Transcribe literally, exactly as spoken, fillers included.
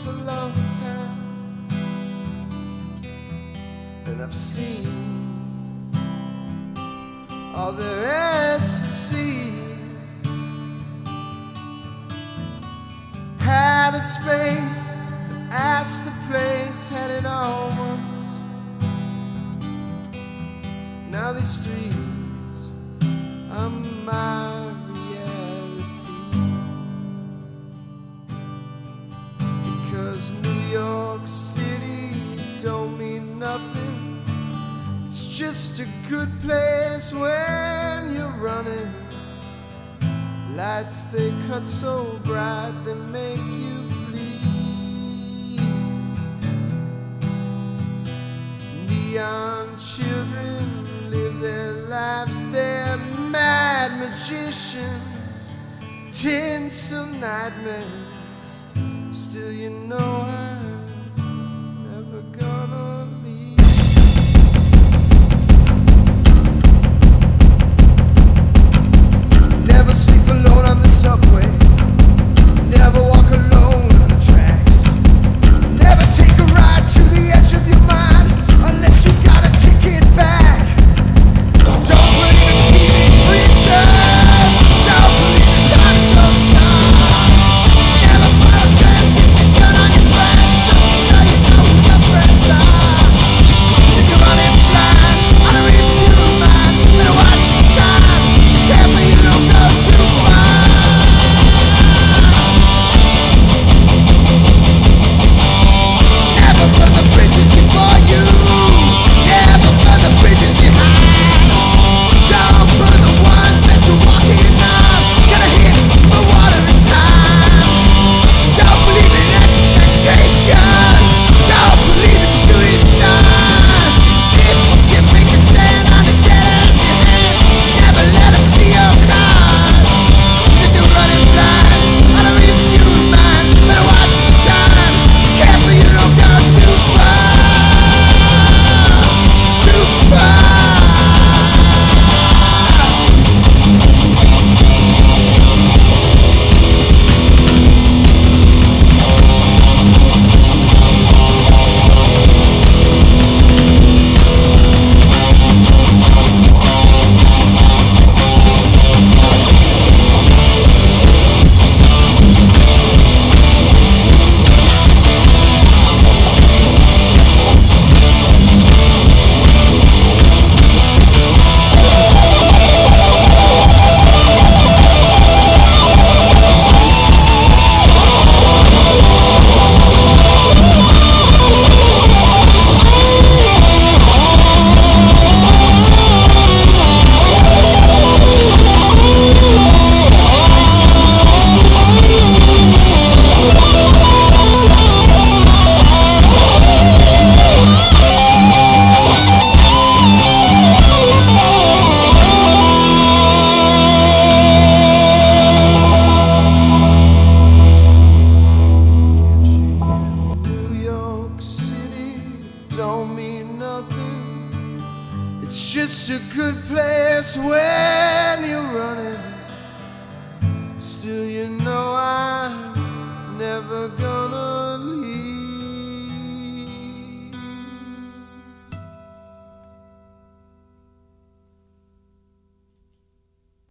a long time, and I've seen all there is to see. Had a space, asked a place, had it all once. Now these streets are my reality, because New York City don't mean nothing. It's just a good place when you're running. Lights they cut so bright they make you bleed. Neon children live their lives, they're mad magicians, tinsel nightmares. Still you know I